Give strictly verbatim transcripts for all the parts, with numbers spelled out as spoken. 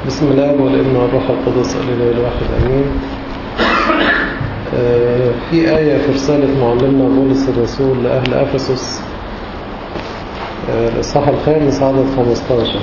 بسم الله والابن والروح القدس الإله الواحد آمين. آه في آية في رسالة معلمنا بولس الرسول لأهل أفسس، آه الإصحاح الخامس عدد خمستاشر.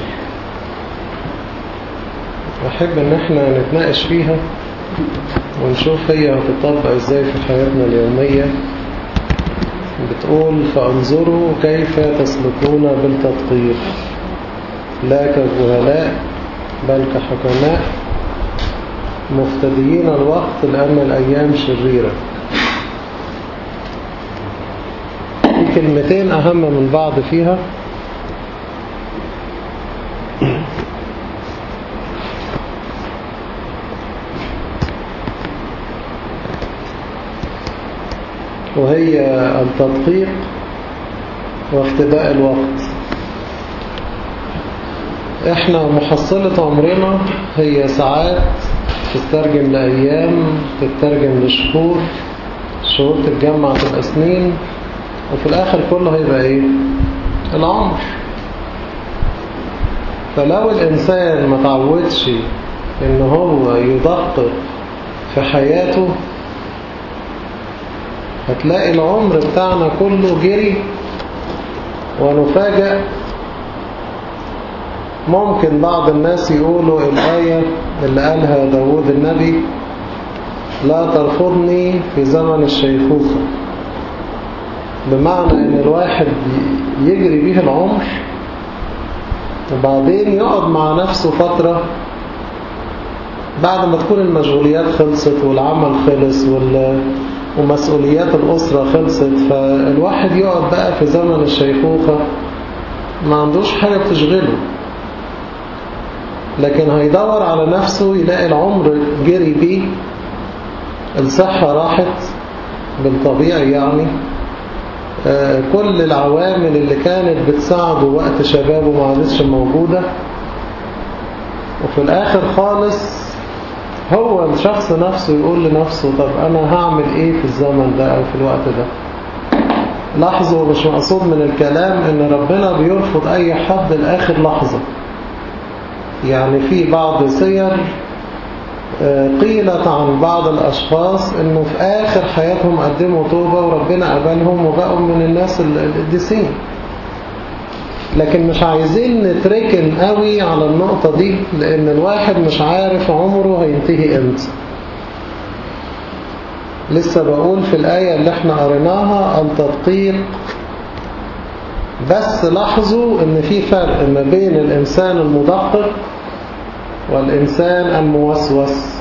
أحب إن احنا نتناقش فيها ونشوف هي هتطبق إزاي في حياتنا اليومية. بتقول: فانظروا كيف تسلكون بالتدقيق لا كجهلاء بل كحكماء مفتديين الوقت لأن الأيام شريرة. في كلمتين أهم من بعض فيها. وهي التدقيق وافتداء الوقت. احنا محصلة عمرنا هي ساعات تترجم لأيام، تترجم لشهور، شهور تتجمع تبقى سنين، وفي الآخر كله هيبقى ايه؟ العمر. فلو الإنسان ما تعودش إن هو يدقق في حياته هتلاقي العمر بتاعنا كله جري ونفاجأ. ممكن بعض الناس يقولوا الآية اللي قالها داود النبي: لا ترفضني في زمن الشيخوخة، بمعنى ان الواحد يجري به العمر وبعدين يقعد مع نفسه فترة بعد ما تكون المشغوليات خلصت والعمل خلص ومسؤوليات الأسرة خلصت، فالواحد يقعد بقى في زمن الشيخوخة ما عندوش حاجة بتشغله، لكن هيدور على نفسه يلاقي العمر جري بيه، الصحة راحت بالطبيعي يعني، آه كل العوامل اللي كانت بتساعده وقت شبابه ما عادتش موجودة، وفي الآخر خالص هو الشخص نفسه يقول لنفسه: طب أنا هعمل إيه في الزمن ده أو في الوقت ده؟ لاحظوا، مش مقصود من الكلام إن ربنا بيرفض أي حد لآخر لحظة. يعني في بعض سير قيلت عن بعض الأشخاص إنه في آخر حياتهم قدموا توبة وربنا قبلهم وبقوا من الناس القديسين، لكن مش عايزين نتركن قوي على النقطة دي، لأن الواحد مش عارف عمره هينتهي امتى. لسه بقول في الآية اللي احنا قريناها التدقيق، بس لاحظوا ان في فرق ما بين الإنسان المدقق والإنسان الموسوس.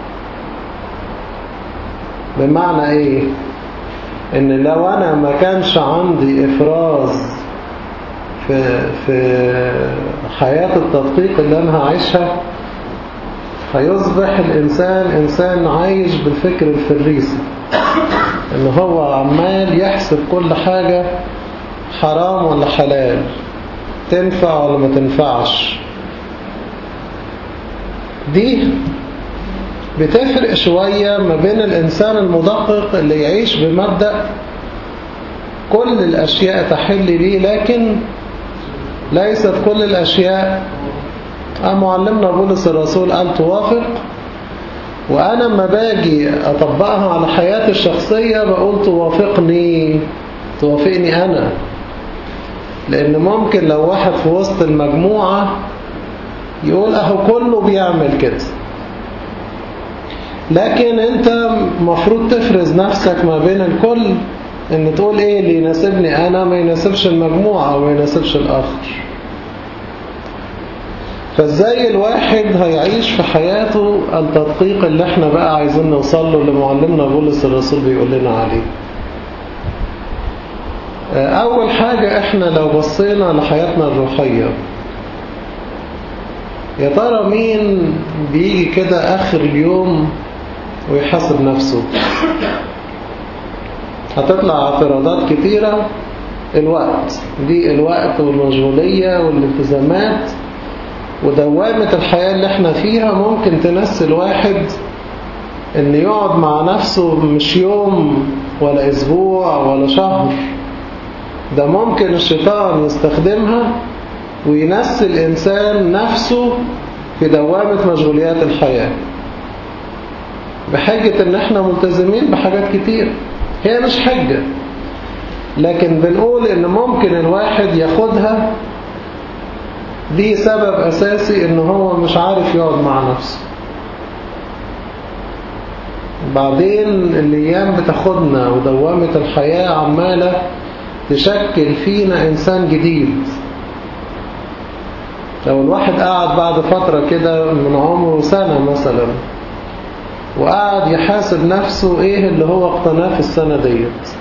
بمعنى ايه؟ ان لو انا ما كانش عندي افراز في, في حياة التدقيق اللي انا هعيشها، هيصبح الإنسان إنسان عايش بالفكر الفريسي، ان هو عمال يحسب كل حاجة حرام ولا حلال، تنفع ولا ما تنفعش. دي بتفرق شوية ما بين الإنسان المدقق اللي يعيش بمبدأ كل الأشياء تحل لي، لكن ليست كل الأشياء معلمنا بولس الرسول قال توافق، وأنا ما باجي أطبقها على حياتي الشخصية بقول توافقني توافقني أنا، لأن ممكن لو واحد في وسط المجموعة يقول أهو كله بيعمل كده، لكن أنت مفروض تفرز نفسك ما بين الكل، إن تقول إيه اللي يناسبني أنا ما يناسبش المجموعة وما يناسبش الآخر. فازاي الواحد هيعيش في حياته التدقيق اللي احنا بقى عايزين نوصل له، اللي معلمنا بولس الرسول بيقول لنا عليه؟ أول حاجة، احنا لو بصينا لحياتنا الروحية، يا ترى مين بيجي كده آخر اليوم ويحاسب نفسه؟ هتطلع اعتراضات كتيرة. الوقت، دي الوقت والمشغولية والالتزامات ودوامة الحياة اللي احنا فيها ممكن تنسي الواحد ان يقعد مع نفسه مش يوم ولا اسبوع ولا شهر. ده ممكن الشيطان يستخدمها وينسي الإنسان نفسه في دوامة مشغوليات الحياة بحجة ان احنا ملتزمين بحاجات كتير. هي مش حجة، لكن بنقول ان ممكن الواحد ياخدها دي سبب اساسي ان هو مش عارف يقعد مع نفسه. بعدين الايام بتاخدنا ودوامة الحياة عمالة تشكل فينا انسان جديد. لو الواحد قاعد بعد فترة كده من عمره سنة مثلا وقاعد يحاسب نفسه ايه اللي هو اقتناه في السنة ديت،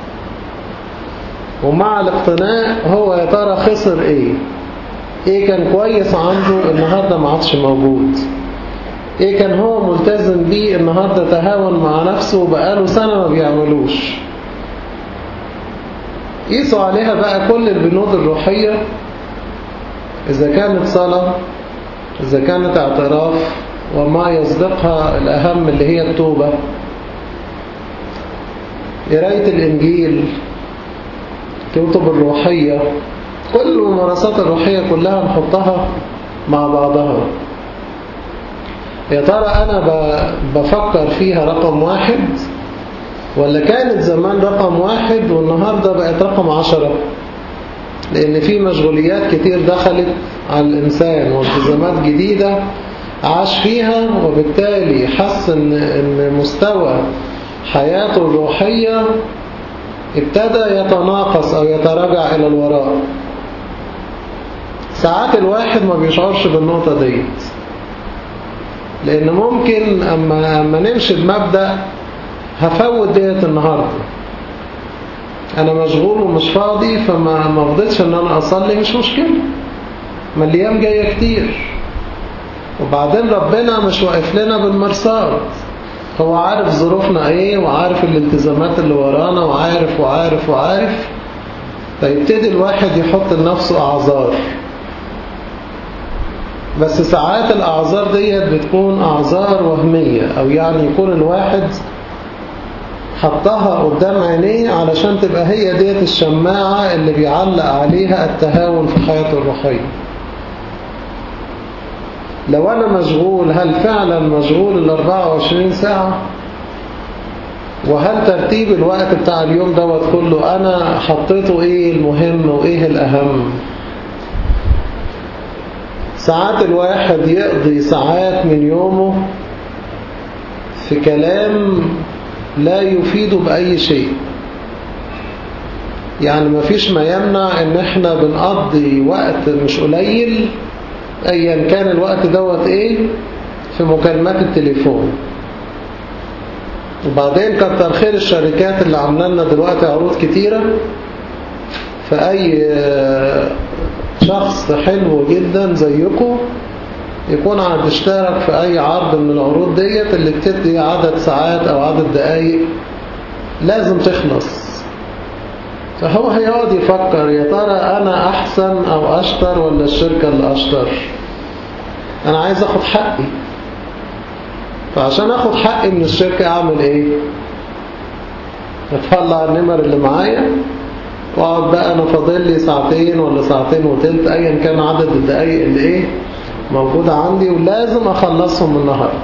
ومع الاقتناء هو يا ترى خسر ايه، ايه كان كويس عنده النهاردة ما عادش موجود، ايه كان هو ملتزم بيه النهاردة تهاون مع نفسه وبقاله سنة ما بيعملوش. قيسوا عليها بقى كل البنود الروحية، إذا كانت صلاة، إذا كانت اعتراف، وما يسبقها الأهم اللي هي التوبة، قراية الإنجيل، الكتب الروحية، كل الممارسات الروحية كلها نحطها مع بعضها. يا ترى أنا بفكر فيها رقم واحد، ولا كانت زمان رقم واحد والنهاردة بقت رقم عشرة؟ لأن في مشغوليات كتير دخلت على الإنسان والتزامات جديدة عاش فيها، وبالتالي حس إن مستوى حياته الروحية ابتدى يتناقص أو يتراجع إلى الوراء. ساعات الواحد ما بيشعرش بالنقطة ديت، لأن ممكن أما, أما نمشي بمبدأ هفوت ديت النهاردة، أنا مشغول ومش فاضي فما مفضلش أن أنا أصلي، مش مشكلة، ما الأيام جاية كتير. وبعدين ربنا مش واقف لنا بالمرصاد، هو عارف ظروفنا ايه وعارف الالتزامات اللي ورانا وعارف وعارف وعارف، فيبتدي الواحد يحط لنفسه أعذار. بس ساعات الأعذار ديت بتكون أعذار وهمية، أو يعني يكون الواحد حطها قدام عينيه علشان تبقى هي ديت الشماعة اللي بيعلق عليها التهاون في حياته الروحية. لو أنا مشغول، هل فعلا مشغول الأربعة وعشرين ساعة؟ وهل ترتيب الوقت بتاع اليوم دوت كله أنا حطيته إيه المهم وإيه الأهم؟ ساعات الواحد يقضي ساعات من يومه في كلام لا يفيده بأي شيء. يعني مفيش ما يمنع ان احنا بنقضي وقت مش قليل ايا كان الوقت دوت ايه في مكالمات التليفون. وبعدين كتر خير الشركات اللي عامله لنا دلوقتي عروض كتيرة، فأي شخص حلو جدا زيكم يكون عاد اشترك في أي عرض من العروض ديت اللي بتدي عدد ساعات أو عدد دقايق لازم تخلص. فهو هيقعد يفكر يا ترى أنا أحسن أو أشطر ولا الشركة اللي أشطر؟ أنا عايز أخد حقي، فعشان أخد حقي من الشركة أعمل إيه؟ أطلع النمر اللي معايا وأقعد بقى أنا فاضل لي ساعتين ولا ساعتين وتلت أيا كان عدد الدقايق اللي إيه موجودة عندي ولازم أخلصهم النهاردة.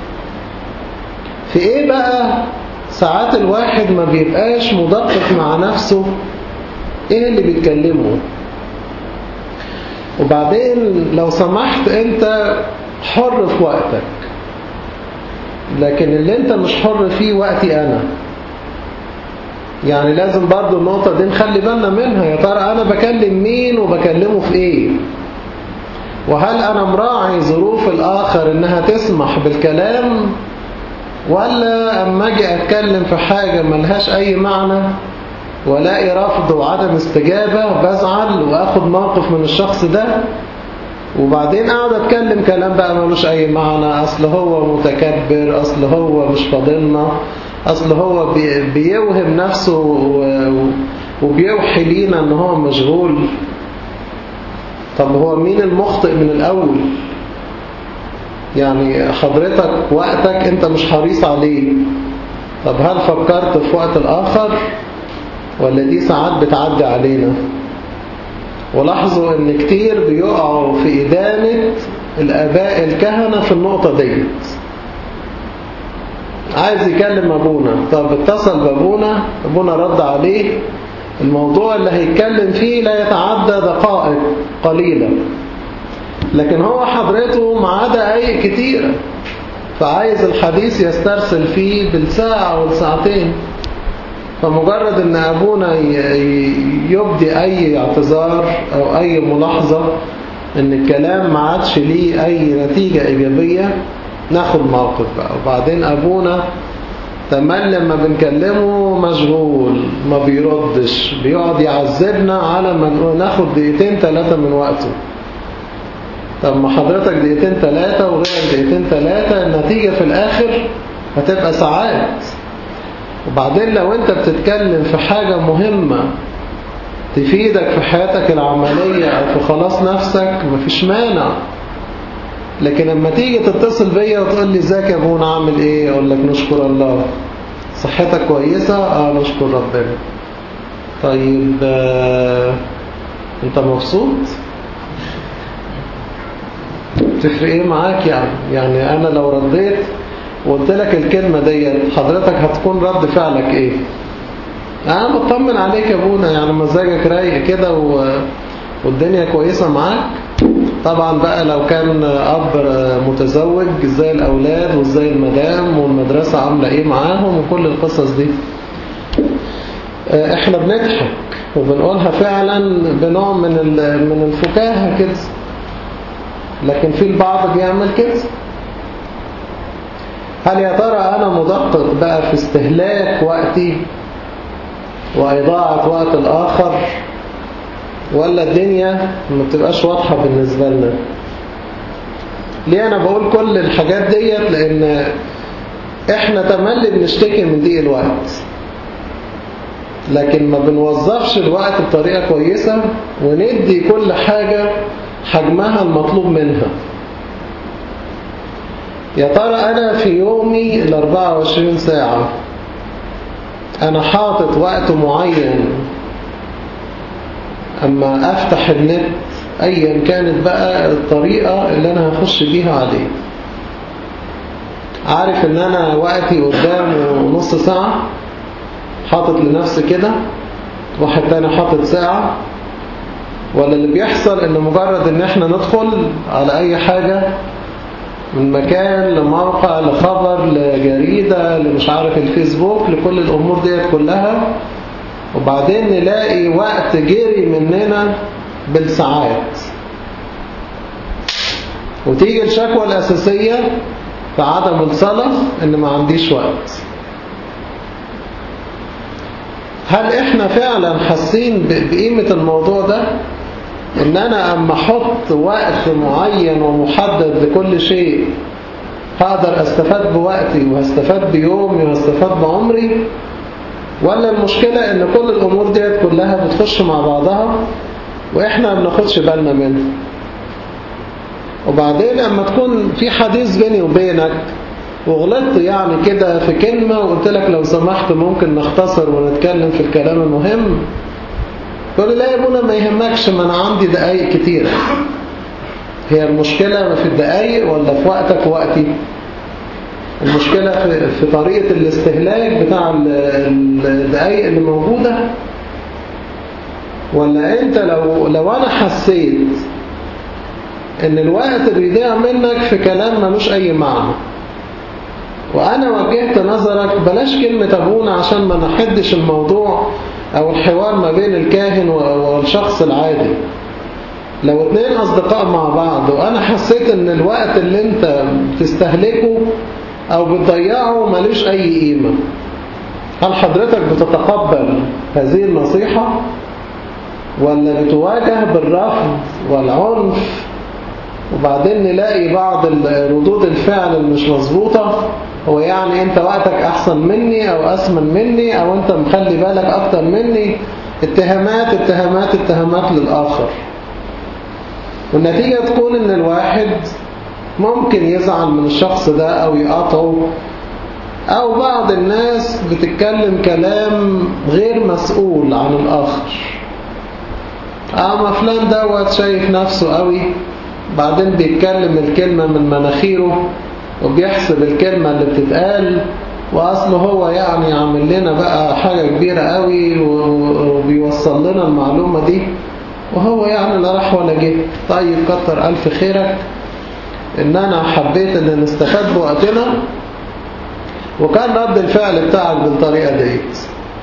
في إيه بقى ساعات الواحد ما بيبقاش مدقق مع نفسه إيه اللي بيتكلمه؟ وبعدين لو سمحت أنت حر في وقتك، لكن اللي أنت مش حر فيه وقتي أنا. يعني لازم برضو النقطة دي نخلي بالنا منها، يا ترى أنا بكلم مين وبكلمه في إيه؟ وهل أنا مراعي ظروف الآخر إنها تسمح بالكلام، ولا أما أجي أتكلم في حاجة ملهاش أي معنى ولاقي رفض وعدم استجابة بزعل وأخد موقف من الشخص ده، وبعدين أقعد أتكلم كلام بقى ملوش أي معنى، أصل هو متكبر، أصل هو مش فاضلنا، أصل هو بيوهم نفسه وبيوحي لينا إن هو مشغول. طب هو مين المخطئ من الأول؟ يعني حضرتك وقتك أنت مش حريص عليه، طب هل فكرت في وقت الآخر ولا دي ساعات بتعدي علينا؟ ولاحظوا ان كتير بيقعوا في إدانة الآباء الكهنة في النقطة ديت. عايز يكلم أبونا، طب اتصل بأبونا، أبونا رد عليه. الموضوع اللي هيتكلم فيه لا يتعدى دقائق قليلة، لكن هو حضرته معاه دقايق كتيرة، فعايز الحديث يسترسل فيه بالساعة والساعتين. فمجرد ان أبونا يبدي أي اعتذار أو أي ملاحظة ان الكلام ما عادش ليه أي نتيجة إيجابية، ناخد موقف بقى. وبعدين أبونا تمام لما بنكلمه مشغول، ما بيردش، بيقعد يعذبنا على ما ناخد دقيقتين ثلاثة من وقته. طب ما حضرتك دقيقتين ثلاثة وغيرك دقيقتين ثلاثة، النتيجة في الآخر هتبقى ساعات. وبعدين لو انت بتتكلم في حاجة مهمة تفيدك في حياتك العملية أو في خلاص نفسك، مفيش مانع. لكن لما تيجي تتصل بيا وتقول لي ازيك يا ابونا عامل ايه، اقول لك نشكر الله. صحتك كويسة؟ اه نشكر ربنا. طيب آه، انت مبسوط؟ تفرق ايه معاك يعني؟ يعني انا لو رديت وقلت لك الكلمة ديت، حضرتك هتكون رد فعلك ايه؟ انا مطمن عليك يا ابونا، يعني مزاجك رايق كده والدنيا كويسة معاك. طبعا بقى لو كان أب متزوج، ازاي الأولاد وازاي المدام والمدرسة عاملة ايه معاهم وكل القصص دي. احنا بنضحك وبنقولها فعلا بنوع من من الفكاهة كده، لكن في البعض بيعمل كده. هل يا ترى أنا مدقق بقى في استهلاك وقتي وإضاعة وقت الآخر، ولا الدنيا ما بتبقاش واضحة بالنسبة لنا؟ ليه أنا بقول كل الحاجات ديت؟ لأن إحنا تملي بنشتكي من ضيق الوقت، لكن ما بنوظفش الوقت بطريقة كويسة وندي كل حاجة حجمها المطلوب منها. يا ترى أنا في يومي الأربعة وعشرين ساعة أنا حاطط وقت معين أما أفتح النت أيا كانت بقى الطريقة اللي أنا هخش بيها عليه؟ عارف إن أنا وقتي قدامه نص ساعة حاطط لنفسي كده، واحد تاني حاطط ساعة؟ ولا اللي بيحصل إن مجرد إن إحنا ندخل على أي حاجة، من مكان لموقع لخبر لجريدة لمش عارف الفيسبوك لكل الأمور ديت كلها، وبعدين نلاقي وقت جري مننا بالساعات، وتيجي الشكوى الأساسية في عدم الصلاة إن ما عنديش وقت. هل إحنا فعلا حاسين بقيمة الموضوع ده؟ إن أنا أما أحط وقت معين ومحدد لكل شيء هقدر أستفاد بوقتي وهستفاد بيومي وهستفاد بعمري؟ ولا المشكلة إن كل الأمور ديت كلها بتخش مع بعضها وإحنا ما بناخدش بالنا منها؟ وبعدين أما تكون في حديث بيني وبينك وغلطت يعني كده في كلمة وقلت لك لو سمحت ممكن نختصر ونتكلم في الكلام المهم، تقول لي لا يا ابونا ما يهمكش، ما أنا عندي دقايق كتيرة. هي المشكلة في الدقايق ولا في وقتك ووقتي؟ المشكلة في, في طريقة الاستهلاك بتاع الدقايق اللي موجودة؟ ولا أنت لو, لو أنا حسيت إن الوقت بيضيع منك في كلام ملوش أي معنى، وأنا وجهت نظرك بلاش كلمة أبونا عشان ما نحدش الموضوع أو الحوار ما بين الكاهن والشخص العادي، لو اتنين أصدقاء مع بعض وأنا حسيت إن الوقت اللي أنت بتستهلكه أو بتضيعه ملوش أي قيمة، هل حضرتك بتتقبل هذه النصيحة ولا بتواجه بالرفض والعنف؟ وبعدين نلاقي بعض ردود الفعل المش مظبوطة، هو يعني أنت وقتك أحسن مني أو أسمن مني أو أنت مخلي بالك أكتر مني، اتهامات اتهامات اتهامات للآخر. والنتيجة تكون إن الواحد ممكن يزعل من الشخص ده أو يقاطعه، أو بعض الناس بتتكلم كلام غير مسؤول عن الآخر. أما فلان دوت شايف نفسه قوي، بعدين بيتكلم الكلمة من مناخيره وبيحسب الكلمة اللي بتتقال، وأصله هو يعني عامل لنا بقى حاجة كبيرة قوي وبيوصل لنا المعلومة دي، وهو يعني لا راح ولا جه. طيب كتر ألف خيرك إن أنا حبيت إن نستفاد بوقتنا، وكان رد الفعل بتاعك بالطريقة ديت.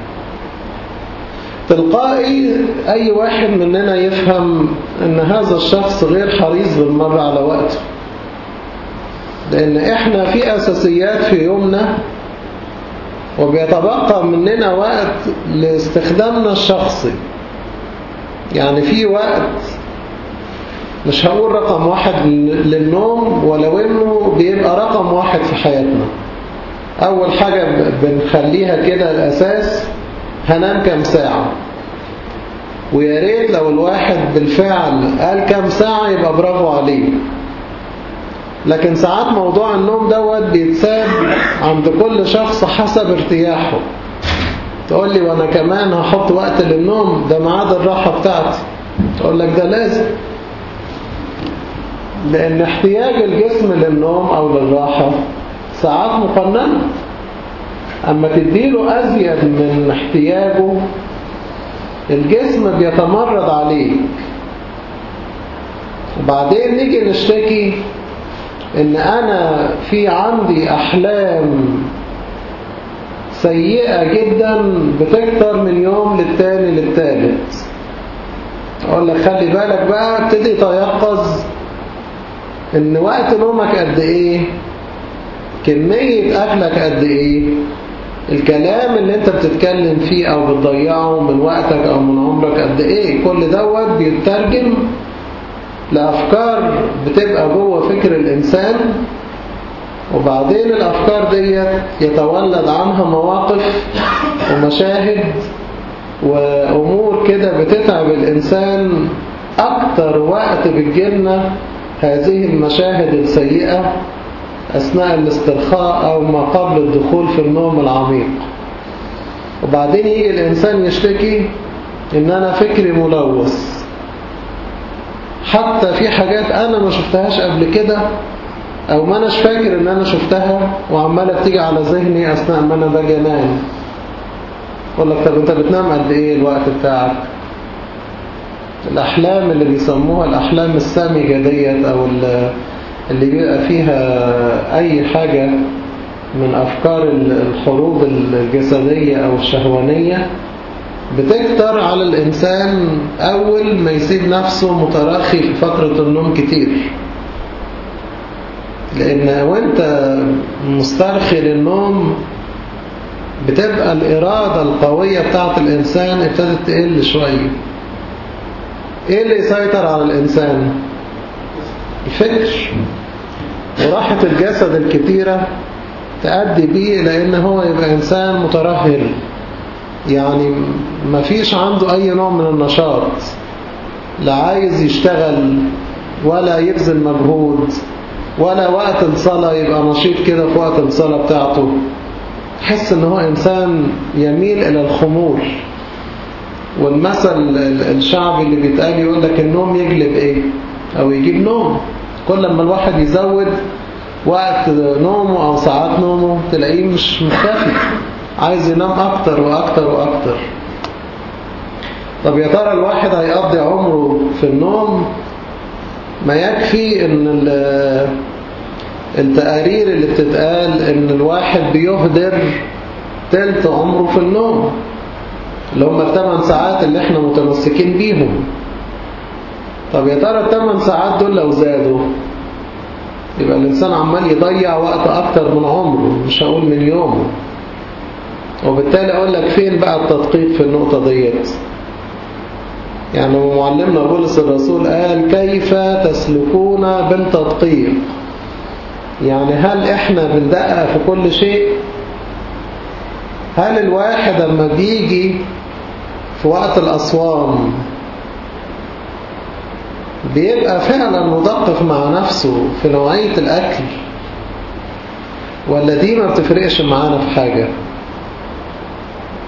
تلقائي أي واحد مننا يفهم إن هذا الشخص غير حريص بالمرة على وقته، لأن إحنا في أساسيات في يومنا وبيتبقى مننا وقت لاستخدامنا الشخصي. يعني في وقت مش هقول رقم واحد للنوم، ولو إنه بيبقى رقم واحد في حياتنا. أول حاجة بنخليها كده الأساس، هنام كم ساعة، ويا ريت لو الواحد بالفعل قال كم ساعة يبقى برافو عليه. لكن ساعات موضوع النوم دوت بيتساب عند كل شخص حسب ارتياحه. تقول لي وانا كمان هحط وقت للنوم، ده ميعاد الراحة بتاعتي. تقول لك ده لازم، لان احتياج الجسم للنوم او للراحة ساعات مقننة. اما تديله ازيد من احتياجه الجسم بيتمرد عليك. وبعدين نيجي نشتكي ان انا في عندي احلام سيئة جدا بتكتر من يوم للتاني للتالت. اقول لك خلي بالك بقى، ابتدي تيقظ ان وقت نومك قد ايه، كمية اكلك قد ايه، الكلام اللي انت بتتكلم فيه او بتضيعه من وقتك او من عمرك قد ايه. كل دوت بيترجم لأفكار بتبقى جوه فكر الإنسان، وبعدين الأفكار دي يتولد عنها مواقف ومشاهد وأمور كده بتتعب الإنسان. أكتر وقت بتجيلنا هذه المشاهد السيئة أثناء الاسترخاء أو ما قبل الدخول في النوم العميق. وبعدين يجي الإنسان يشتكي إن أنا فكري ملوث، حتى في حاجات أنا ما شفتهاش قبل كده أو ما أناش فاكر إن أنا شفتها وعمالة بتيجي على ذهني أثناء ما أنا باجي أنام. أقول لك طب أنت بتنام قد إيه الوقت بتاعك؟ الأحلام اللي بيسموها الأحلام السامجة ديت أو اللي بيبقى فيها أي حاجة من أفكار الحروب الجسدية أو الشهوانية بتكتر على الإنسان أول ما يسيب نفسه متراخي في فترة النوم كتير. لأن وانت مسترخي للنوم بتبقى الإرادة القوية بتاعت الإنسان ابتدت تقل شوية. إيه اللي يسيطر على الإنسان؟ الفكر، وراحة الجسد الكتيرة تؤدي بيه لأن هو يبقى إنسان مترهل، يعني ما فيش عنده أي نوع من النشاط، لا عايز يشتغل ولا يبذل مجهود ولا وقت الصلاة يبقى نشيط كده في وقت الصلاة بتاعته. تحس ان هو إنسان يميل إلى الخمول. والمثل الشعبي اللي بيتقال يقول لك النوم يجلب إيه أو يجيب نوم. كل ما الواحد يزود وقت نومه أو ساعات نومه تلاقيه مش مكتفي، عايز ينام أكتر وأكتر وأكتر. طب يا ترى الواحد هيقضي عمره في النوم؟ ما يكفي ان التقارير اللي بتتقال ان الواحد بيهدر تلت عمره في النوم، اللي هم الثمان ساعات اللي احنا متمسكين بيهم. طب يا ترى الثمان ساعات دول لو زادوا يبقى الإنسان عمال يضيع وقت أكتر من عمره، مش هقول من يومه. وبالتالي أقول لك فين بقى التدقيق في النقطة ديت؟ يعني معلمنا بولس الرسول قال كيف تسلكون بالتدقيق. يعني هل احنا بندقق في كل شيء؟ هل الواحد لما بيجي في وقت الأصوام بيبقى فعلا مدقق مع نفسه في نوعية الأكل، ولا دي ما بتفرقش معانا في حاجة؟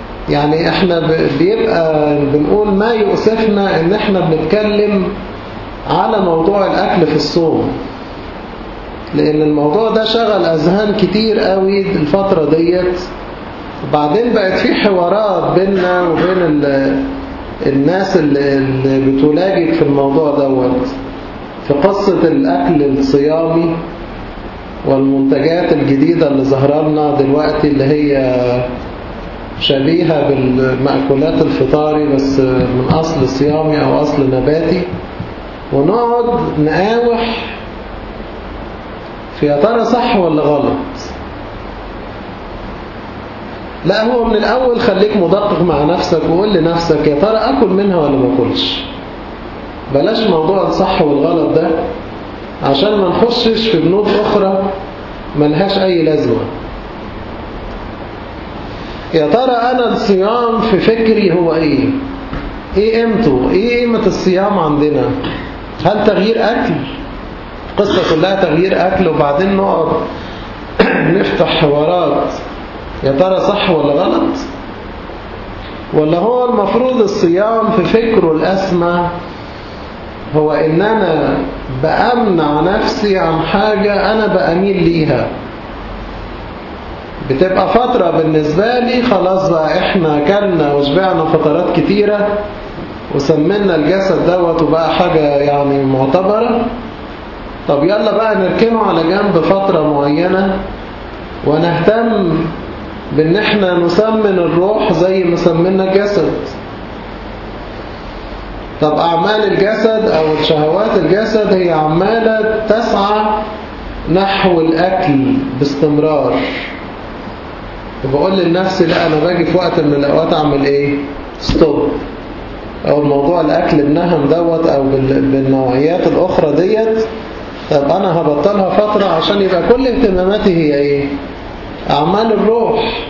يعني احنا بيبقى بنقول ما يؤسفنا ان احنا بنتكلم على موضوع الأكل في الصوم، لأن الموضوع ده شغل أذهان كتير قوي الفترة ديت. وبعدين بقت في حوارات بيننا وبين الناس اللي بتلاجئ في الموضوع دوت في قصة الأكل الصيامي والمنتجات الجديدة اللي ظهر لنا دلوقتي اللي هي شبيهة بالمأكولات الفطاري بس من أصل صيامي أو أصل نباتي، ونقعد نقاوح في يا ترى صح ولا غلط. لا، هو من الأول خليك مدقق مع نفسك وقول لنفسك يا ترى أكل منها ولا ما أكلش. بلاش موضوع الصح والغلط ده عشان ما نخشش في بنود أخرى ملهاش أي لازمة. يا ترى أنا الصيام في فكري هو إيه؟ إيه قيمته؟ إيه قيمة الصيام عندنا؟ هل تغيير أكل؟ القصة كلها تغيير أكل، وبعدين نقعد نفتح حوارات يا ترى صح ولا غلط؟ ولا هو المفروض الصيام في فكره الأسمى هو إن أنا بأمنع نفسي عن حاجة أنا بأميل ليها، بتبقى فترة بالنسبة لي خلاص بقى إحنا أكلنا وشبعنا فترات كتيرة وسمنا الجسد دوت وبقى حاجة يعني معتبرة. طب يلا بقى نركنه على جنب فترة معينة ونهتم بأن احنا نسمن الروح زي ما سمنا الجسد. طب أعمال الجسد أو شهوات الجسد هي عمالة تسعى نحو الأكل باستمرار، وبقول لنفسي لا، أنا باجي في وقت من الأوقات أعمل إيه؟ ستوب. أو الموضوع الأكل النهم دوت أو بالنوعيات الأخرى ديت، طب أنا هبطلها فترة عشان يبقى كل اهتماماتي هي إيه؟ أعمال الروح.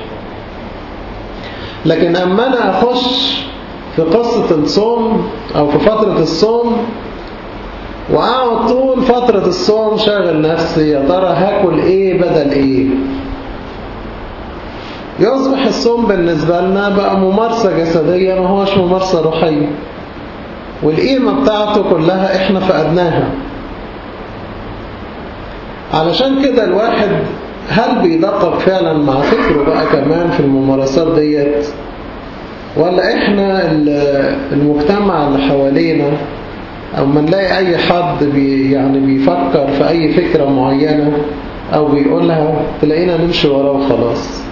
لكن أما أنا أخش في قصة الصوم أو في فترة الصوم وأقعد طول فترة الصوم شاغل نفسي يا ترى هاكل إيه بدل إيه، يصبح الصوم بالنسبة لنا بقى ممارسة جسدية ما هوش ممارسة روحية، والقيمة بتاعته كلها إحنا فقدناها. علشان كده الواحد هل بيدقق فعلا مع فكره بقى كمان في الممارسات ديت، ولا إحنا المجتمع اللي حوالينا أو ما نلاقي أي حد بي يعني بيفكر في أي فكرة معينة أو بيقولها تلاقينا نمشي وراه وخلاص.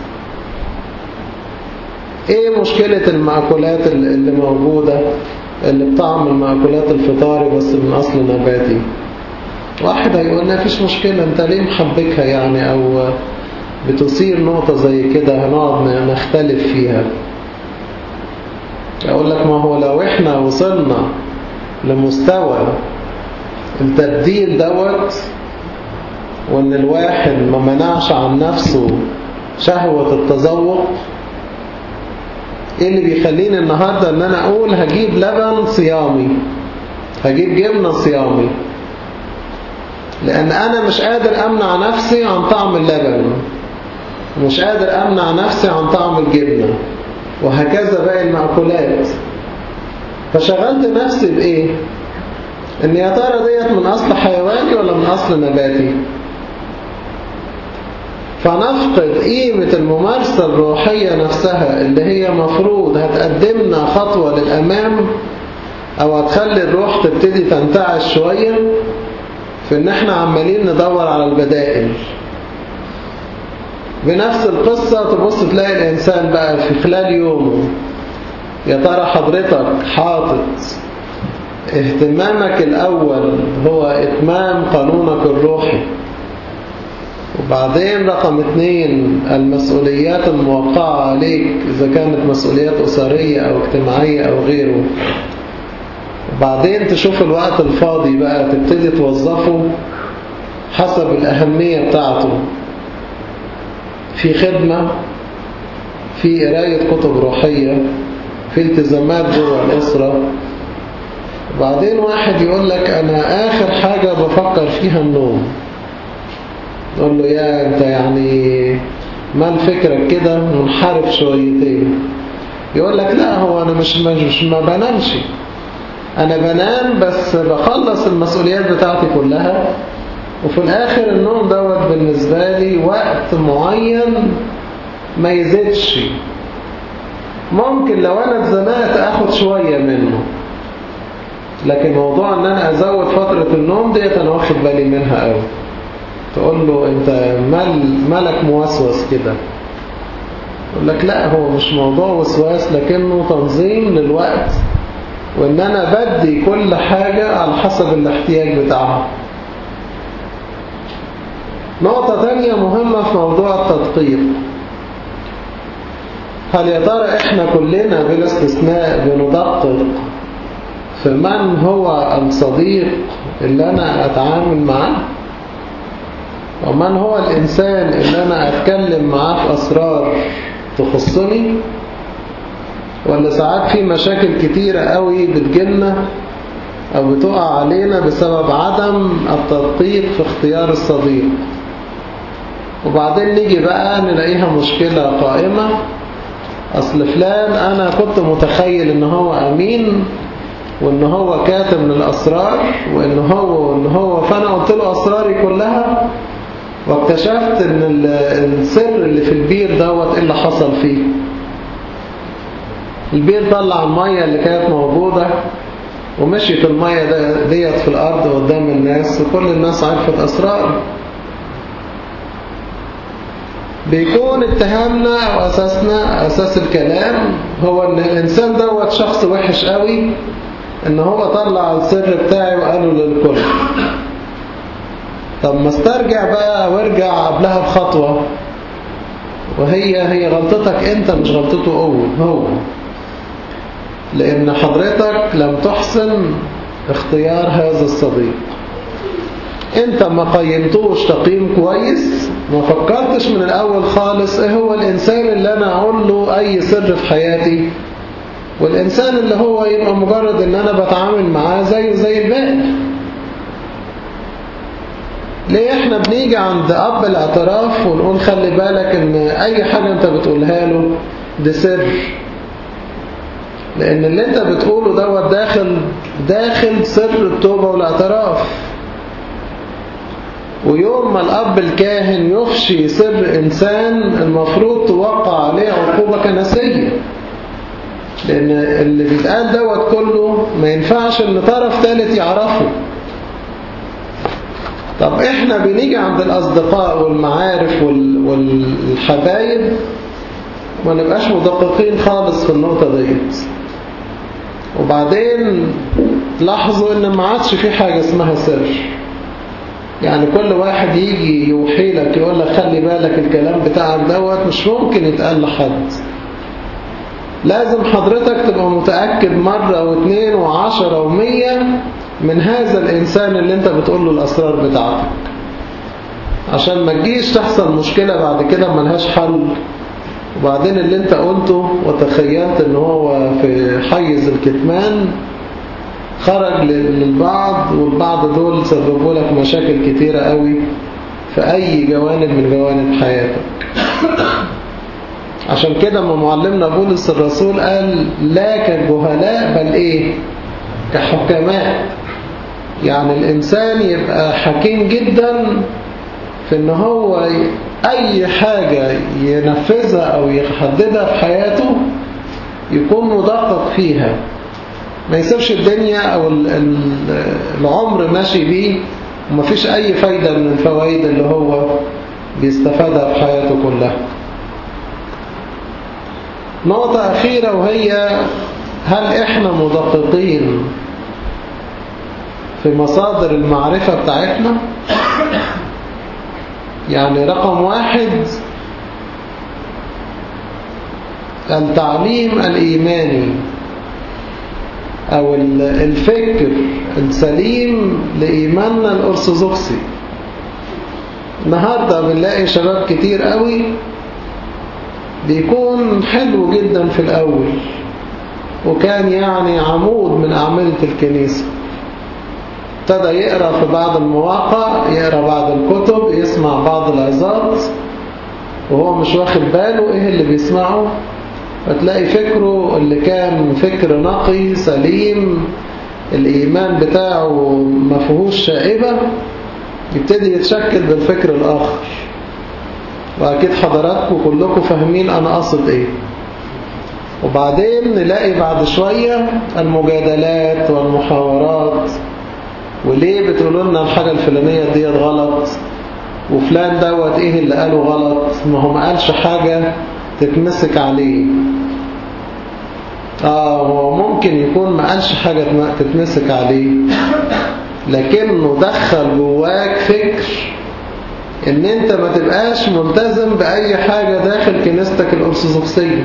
إيه مشكلة المأكولات اللي موجودة اللي بطعم المأكولات الفطاري بس من أصل نباتي؟ واحد هيقول لنا مفيش مشكلة، انت ليه محبكها يعني او بتصير نقطة زي كده هنقعد نختلف فيها. اقول لك ما هو لو احنا وصلنا لمستوى التبديل دوت وان الواحد ما منعش عن نفسه شهوة التذوق، ايه اللي بيخليني النهاردة ان انا اقول هجيب لبن صيامي، هجيب جبنة صيامي؟ لأن أنا مش قادر أمنع نفسي عن طعم اللبن، مش قادر أمنع نفسي عن طعم الجبنة، وهكذا باقي المأكولات. فشغلت نفسي بإيه؟ إن يا ترى ديت من أصل حيواني ولا من أصل نباتي؟ فنفقد قيمة الممارسة الروحية نفسها اللي هي مفروض هتقدمنا خطوة للأمام أو هتخلي الروح تبتدي تنتعش شوية، في ان احنا عمالين ندور على البدائل. بنفس القصة تبص تلاقي الانسان بقى في خلال يومه يا ترى حضرتك حاطط اهتمامك الاول هو اتمام قانونك الروحي، وبعدين رقم اتنين المسؤوليات الموقعة عليك اذا كانت مسؤوليات اسرية او اجتماعية او غيره، وبعدين تشوف الوقت الفاضي بقى تبتدي توظفه حسب الأهمية بتاعته، في خدمة، في قراية كتب روحية، في التزامات جوه الأسرة. وبعدين واحد يقول لك أنا آخر حاجة بفكر فيها النوم، يقول له يا أنت يعني مال فكرك كده منحرف شويتين. يقول لك لا، هو أنا مش, مش ما بنامش، أنا بنام بس بخلص المسؤوليات بتاعتي كلها، وفي الآخر النوم دوت بالنسبة لي وقت معين ما يزيدش. ممكن لو أنا اتزنقت أخد شوية منه، لكن موضوع أن أنا أزود فترة النوم ديت أنا واخد بالي منها قوي. تقول له أنت مال مالك موسوس كده، يقول لك لا، هو مش موضوع وسواس لكنه تنظيم للوقت، وأن أنا بدي كل حاجة على حسب الاحتياج بتاعها. نقطة تانية مهمة في موضوع التدقيق، هل يا ترى احنا كلنا بلا استثناء بندقق في من هو الصديق اللي انا اتعامل معاه، ومن هو الانسان اللي انا اتكلم معاه في اسرار تخصني؟ ولا ساعات في مشاكل كتيرة قوي بتجيلنا او بتقع علينا بسبب عدم التدقيق في اختيار الصديق، وبعدين نيجي بقى نلاقيها مشكلة قائمة. أصل فلان أنا كنت متخيل إن هو أمين، وإن هو كاتم للأسرار، وإن هو وإن هو فأنا قلت له أسراري كلها، واكتشفت إن السر اللي في البير دوت إيه اللي حصل فيه. البير طلع المية اللي كانت موجودة، ومشيت المية ديت في الأرض قدام الناس، وكل الناس عرفت أسرار. بيكون اتهامنا وأساسنا أساس الكلام هو أن الإنسان دوت شخص وحش قوي، أن هو طلع السر بتاعي وقاله للكل. طب ما استرجع بقى وارجع قبلها بخطوة، وهي هي غلطتك أنت مش غلطته هو هو لأن حضرتك لم تحسن اختيار هذا الصديق. انت ما قيمتوش تقييم كويس، ما فكرتش من الاول خالص ايه هو الانسان اللي انا اقول له اي سر في حياتي، والانسان اللي هو يبقى مجرد ان انا بتعامل معاه زيه زي الباقي. ليه احنا بنيجي عند اب الاعتراف ونقول خلي بالك ان اي حاجة انت بتقولها له دي سر، لان اللي انت بتقوله دوت داخل داخل سر التوبة والاعتراف. ويوم ما الأب الكاهن يفشي سر إنسان المفروض توقع عليه عقوبة كنسية، لأن اللي بيتقال دوت كله ما ينفعش إن طرف ثالث يعرفه. طب إحنا بنيجي عند الأصدقاء والمعارف والحبايب ما نبقاش مدققين خالص في النقطة ديت، وبعدين لاحظوا إن ما عادش في حاجة اسمها سر. يعني كل واحد يجي يوحي لك يقول لك خلي بالك الكلام بتاعك دوت مش ممكن يتقال لحد. لازم حضرتك تبقى متأكد مرة واثنين وعشرة ومية من هذا الإنسان اللي انت بتقول له الأسرار بتاعتك، عشان ما تجيش تحصل مشكلة بعد كده ملهاش حل، وبعدين اللي انت قلته وتخيلت ان هو في حيز الكتمان خرج للبعض، والبعض دول سببوا لك مشاكل كتيرة قوي في أي جوانب من جوانب حياتك. عشان كده ما معلمنا بولس الرسول قال لا كجهلاء بل إيه كحكماء. يعني الإنسان يبقى حكيم جدا في إن هو أي حاجة ينفذها أو يحددها في حياته يكون مدقق فيها، ما يسيبش الدنيا أو العمر ماشي بيه ومفيش أي فايدة من الفوائد اللي هو بيستفادها في حياته كلها. نقطة أخيرة وهي هل إحنا مدققين في مصادر المعرفة بتاعتنا؟ يعني رقم واحد التعليم الإيماني أو الفكر السليم لإيماننا الأرثوذكسي. النهاردة بنلاقي شباب كتير قوي بيكون حلو جدا في الأول، وكان يعني عمود من أعمدة الكنيسة، ابتدى يقرأ في بعض المواقع، يقرأ بعض الكتب، يسمع بعض العظات، وهو مش واخد باله إيه اللي بيسمعه. فتلاقي فكره اللي كان فكر نقي سليم الإيمان بتاعه ما فيهوش شائبة، يبتدي يتشكل بالفكر الآخر. وأكيد حضراتكم كلكم فاهمين أنا قصد إيه. وبعدين نلاقي بعد شوية المجادلات والمحاورات، وليه بتقولوا لنا الحاجة الفلانية دي غلط، وفلان دوت إيه اللي قاله غلط، ما هو ما قالش حاجة تتمسك عليه. آه هو ممكن يكون ما قالش حاجة تتمسك عليه، لكنه دخل جواك فكر ان انت ما تبقاش ملتزم بأي حاجة داخل كنيستك الأرثوذكسية.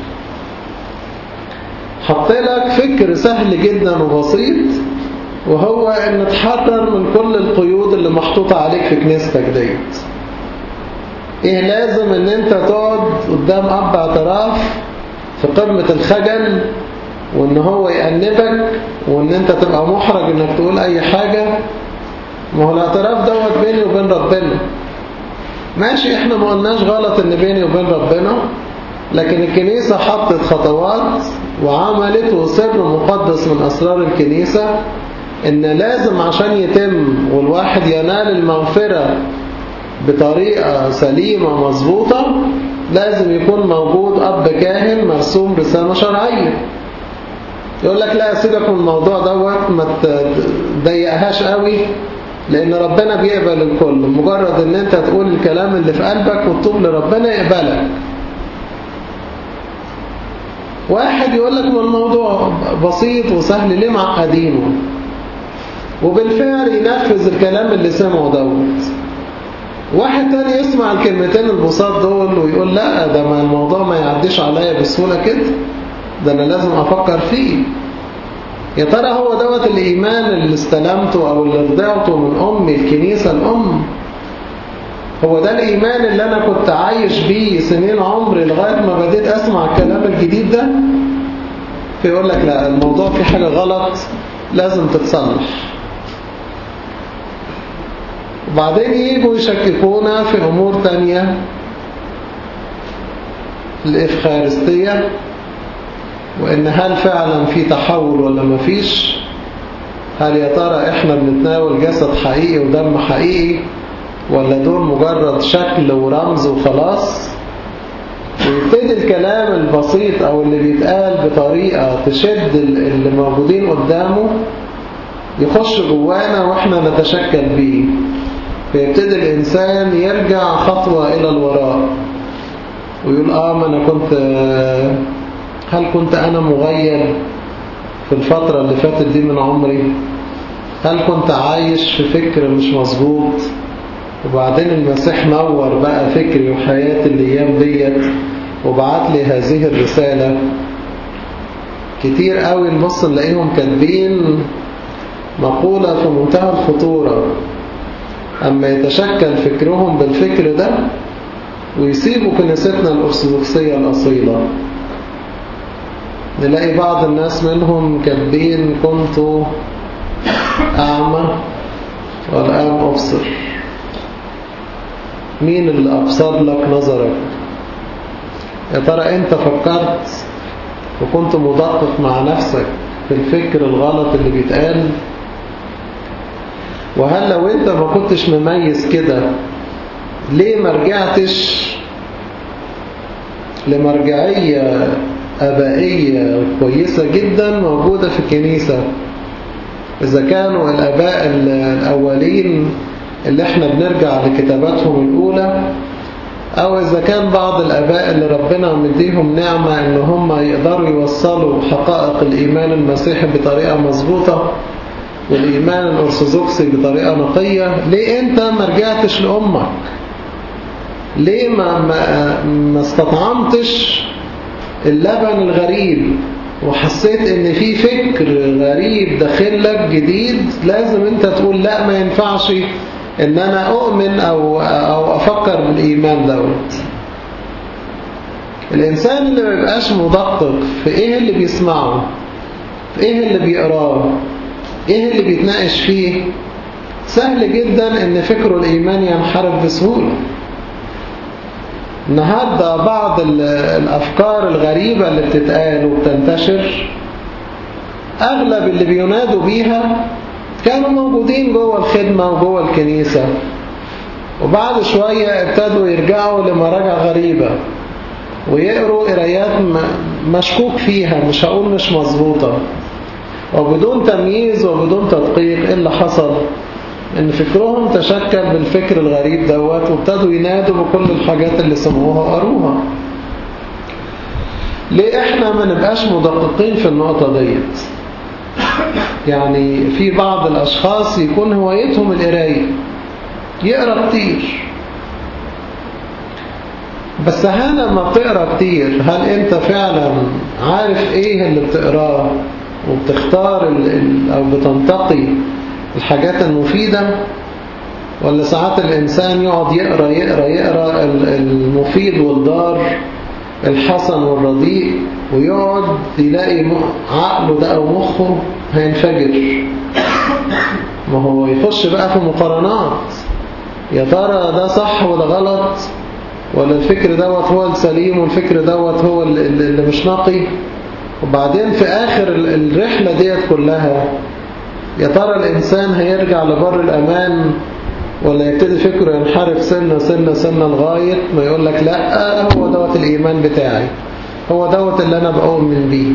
حط لك فكر سهل جدا وبسيط، وهو ان تحرر من كل القيود اللي محطوطة عليك في كنيستك ديت. ايه لازم ان انت تقعد قدام اب اعتراف في قمة الخجل، وان هو يأنبك، وان انت تبقى محرج انك تقول اي حاجة؟ ما هو الاعتراف دوت بيني وبين ربنا. ماشي، احنا ما قلناش غلط ان بيني وبين ربنا، لكن الكنيسة حطت خطوات وعملت وسر مقدس من اسرار الكنيسة، ان لازم عشان يتم والواحد ينال المغفرة بطريقة سليمة مظبوطة، لازم يكون موجود اب كاهن مرسوم رسالة شرعية. يقول لك لا سيبك من الموضوع دوت، ما تضيقهاش قوي، لأن ربنا بيقبل الكل. مجرد ان انت تقول الكلام اللي في قلبك وتطوب لربنا يقبلك. واحد يقول لك الموضوع بسيط وسهل، ليه معقدينه؟ وبالفعل ينفذ الكلام اللي سمعه دوت. واحد تاني يسمع الكلمتين البساط دول ويقول لا ده ما الموضوع ما يعديش عليا بسهولة كده، ده أنا لازم أفكر فيه. يا ترى هو دوت الإيمان اللي استلمته أو اللي رضعته من أمي الكنيسة الأم؟ هو ده الإيمان اللي أنا كنت عايش بيه سنين عمري لغاية ما بديت أسمع الكلام الجديد ده؟ فيقول لك لا الموضوع فيه حاجة غلط لازم تتصلح. وبعدين يجوا يشككونا في أمور تانية، الإفخارستية، وإن هل فعلا في تحول ولا ما فيش؟ هل يا ترى إحنا بنتناول جسد حقيقي ودم حقيقي، ولا دول مجرد شكل ورمز وخلاص؟ ويبتدي الكلام البسيط أو اللي بيتقال بطريقة تشد اللي موجودين قدامه يخش جوانا وإحنا نتشكل بيه، فيبتدي الإنسان يرجع خطوة إلى الوراء ويقول آه ما أنا كنت، هل كنت أنا مغير في الفترة اللي فاتت دي من عمري؟ هل كنت عايش في فكر مش مظبوط؟ وبعدين المسيح نور بقى فكري وحياتي الأيام ديت وبعت لي هذه الرسالة. كتير قوي نبص نلاقيهم كاتبين مقولة في منتهى الخطورة، أما يتشكل فكرهم بالفكر ده ويسيبوا كنيستنا الأرثوذكسية الأصيلة. نلاقي بعض الناس منهم كاتبين كنت أعمى والآن أبصر. مين اللي أبصر لك نظرك؟ يا ترى أنت فكرت وكنت مدقق مع نفسك في الفكر الغلط اللي بيتقال؟ وهل لو أنت ما كنتش مميز كده ليه ما رجعتش لمرجعية أبائية كويسة جدا موجودة في الكنيسة؟ إذا كانوا الآباء الأولين اللي احنا بنرجع لكتاباتهم الأولى، أو إذا كان بعض الآباء اللي ربنا مديهم نعمة إن هم يقدروا يوصلوا حقائق الإيمان المسيحي بطريقة مظبوطة والإيمان الأرثوذكسي بطريقة نقية، ليه أنت ما رجعتش لأمك؟ ليه ما, ما, ما استطعمتش اللبن الغريب وحسيت ان في فكر غريب داخلك جديد لازم انت تقول لا ما ينفعش ان انا اؤمن او, أو افكر بالايمان دوت؟ الانسان اللي ما يبقاش مدقق في ايه اللي بيسمعه، في ايه اللي بيقراه، ايه اللي بيتناقش فيه، سهل جدا ان فكره الايماني ينحرف بسهولة. النهاردة بعض الأفكار الغريبة اللي بتتقال وبتنتشر أغلب اللي بينادوا بيها كانوا موجودين جوه الخدمة وجوه الكنيسة، وبعد شوية ابتدوا يرجعوا لمراجع غريبة ويقروا قرايات مشكوك فيها، مش هقول مش مظبوطة، وبدون تمييز وبدون تدقيق. إيه اللي حصل؟ إن فكرهم تشكل بالفكر الغريب دوت، وابتدوا ينادوا بكل الحاجات اللي سمعوها وقروها. ليه إحنا ما نبقاش مدققين في النقطة ديت؟ يعني في بعض الأشخاص يكون هوايتهم القراية، يقرأ كتير، بس هل لما بتقرأ كتير هل أنت فعلا عارف إيه اللي بتقراه وبتختار ال ال أو بتنتقي الحاجات المفيدة؟ ولا ساعات الإنسان يقعد يقرأ يقرأ يقرأ المفيد والضار، الحسن والرديء، ويقعد يلاقي عقله ده أو مخه هينفجر؟ ما هو يخش بقى في مقارنات، يا ترى ده صح ولا غلط، ولا الفكر دوت هو السليم والفكر دوت هو اللي مش نقي. وبعدين في آخر الرحلة ديت كلها يا ترى الإنسان هيرجع لبر الأمان ولا يبتدي فكره ينحرف سنة سنة سنة لغاية ما يقول لك لا هو دوت الإيمان بتاعي، هو دوت اللي أنا بؤمن بيه.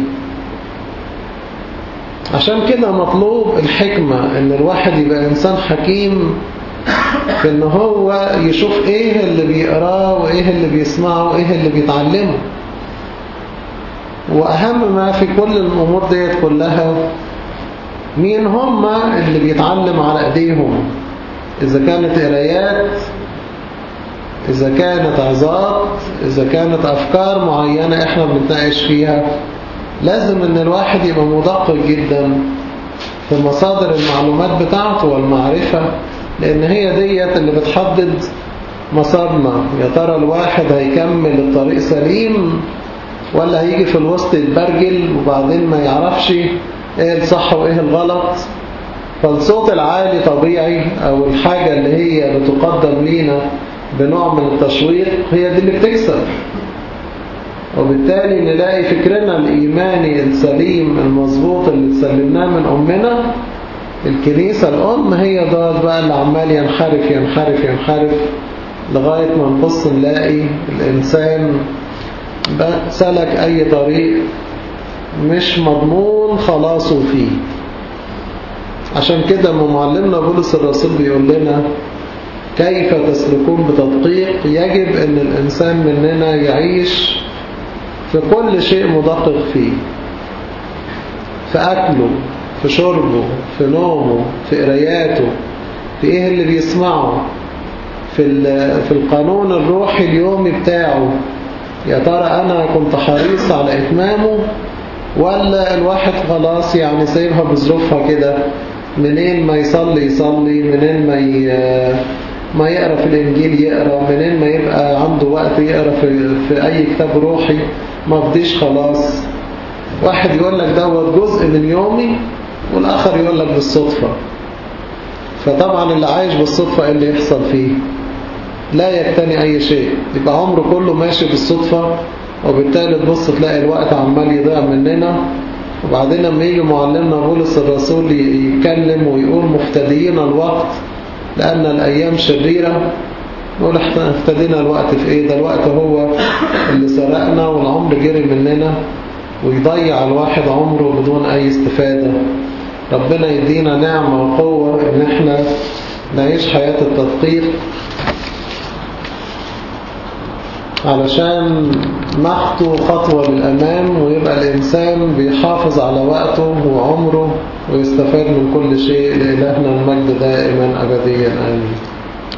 عشان كده مطلوب الحكمة، إن الواحد يبقى إنسان حكيم في إن هو يشوف إيه اللي بيقراه وإيه اللي بيسمعه وإيه اللي بيتعلمه. وأهم ما في كل الأمور ديت كلها مين هم اللي بيتعلم على أيديهم، إذا كانت قرايات، إذا كانت عظات، إذا كانت أفكار معينة إحنا بنتناقش فيها. لازم إن الواحد يبقى مدقق جدا في مصادر المعلومات بتاعته والمعرفة، لأن هي ديت اللي بتحدد مسارنا. يا ترى الواحد هيكمل الطريق سليم ولا هيجي في الوسط يتبرجل وبعدين ما يعرفش ايه الصح وايه الغلط. فالصوت العالي طبيعي، او الحاجة اللي هي بتقدم لينا بنوع من التشويق، هي دي اللي بتكسب. وبالتالي نلاقي فكرنا الإيماني السليم المظبوط اللي تسلمناه من أمنا الكنيسة الأم، هي ده بقى اللي عمال ينحرف ينحرف ينحرف لغاية ما نبص نلاقي الإنسان سلك أي طريق مش مضمون خلاصه فيه. عشان كده معلمنا بولس الرسول بيقول لنا كيف تسلكون بتدقيق. يجب أن الإنسان مننا يعيش في كل شيء مدقق فيه، في أكله، في شربه، في نومه، في قراياته، في إيه اللي بيسمعه، في في القانون الروحي اليومي بتاعه. يا ترى أنا كنت حريص على إتمامه ولا الواحد خلاص يعني سايبها بظروفها كده، منين ما يصلي يصلي، منين ما ما يقرأ في الإنجيل يقرأ، منين ما يبقى عنده وقت يقرأ في, في أي كتاب روحي ما بديش خلاص. واحد يقول لك دوت جزء من يومي والآخر يقول لك بالصدفة. فطبعا اللي عايش بالصدفة إيه اللي يحصل فيه؟ لا يقتني أي شيء، يبقى عمره كله ماشي بالصدفة، وبالتالي تبص تلاقي الوقت عمال يضيع مننا. وبعدين لما يجي معلمنا بولس الرسول يتكلم ويقول مفتديين الوقت لأن الأيام شريرة، نقول احنا افتدينا الوقت في ايه؟ ده الوقت هو اللي سرقنا والعمر جري مننا، ويضيع الواحد عمره بدون أي استفادة. ربنا يدينا نعمة وقوة ان احنا نعيش حياة التدقيق علشان نخطو خطوة للأمام، ويبقى الإنسان بيحافظ على وقته وعمره ويستفاد من كل شيء. لإلهنا المجد دائما أبديا آمين.